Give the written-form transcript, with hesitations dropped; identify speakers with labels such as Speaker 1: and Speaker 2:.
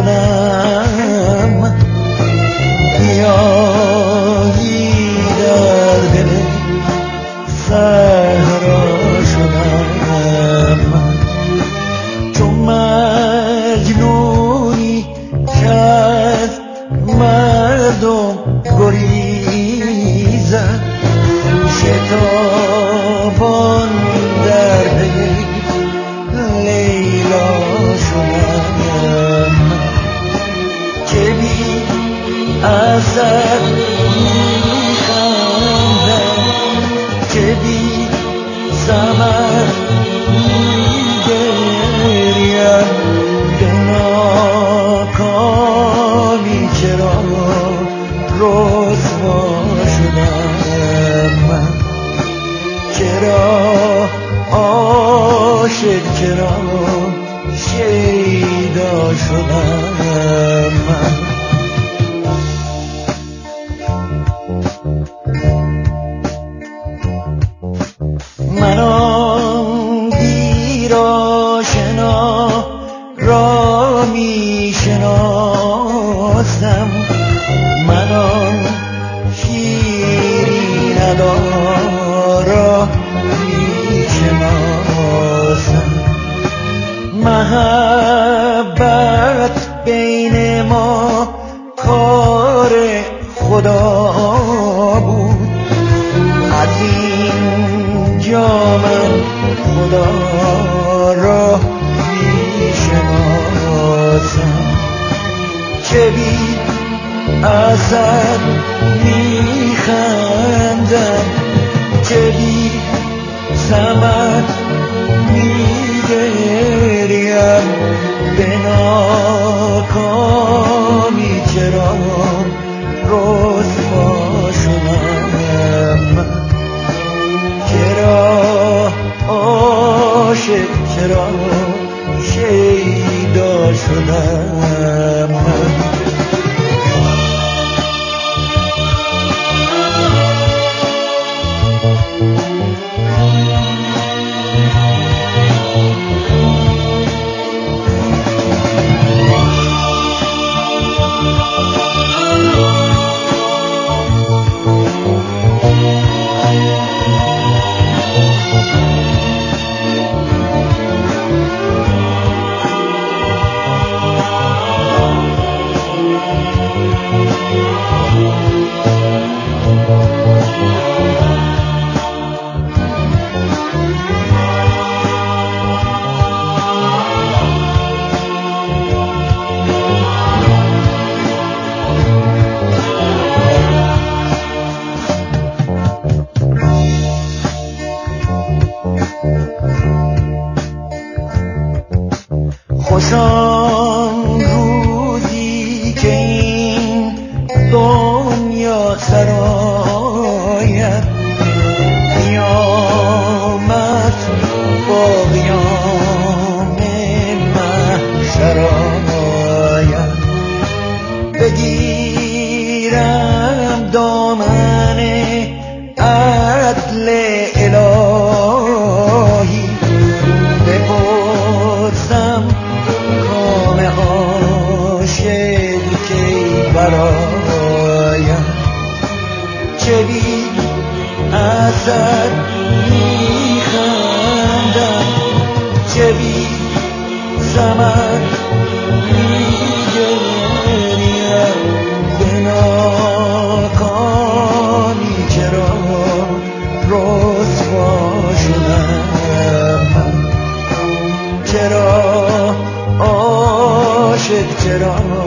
Speaker 1: شدم، گیاهی در دل صحرا شدم، چون مجنونی که از مردم گریزد، شتابان در دل لیلا شدم، که بی اثر میخندم، که بی ثمر میگریم، به ناکامی چرا رسوا شدم، چرا عاشق، چرا شیدا شدم. من آن دیر آشنا را می شناسم، من آن شیرین ادا را می شناسم. محبت بین ما کار خدا بود، از اینجا من خدا را می شناسم، که بی اثر می خندم، که بی ثمر می گریم، به ناکامی چرا رسوا شدم، چرا عاشق، چرا شیدا شدم. خوش آن روزی که این دنیا سراید، قیامت با قیام محشر آید، بگیرم دامن عدل الهی، بپرسم کام عاشق کی برایم، چه بی اثر میخندم، چه بی ثمر میگریم، به ناکامی چرا رسوا شدم، چرا عاشق، چرا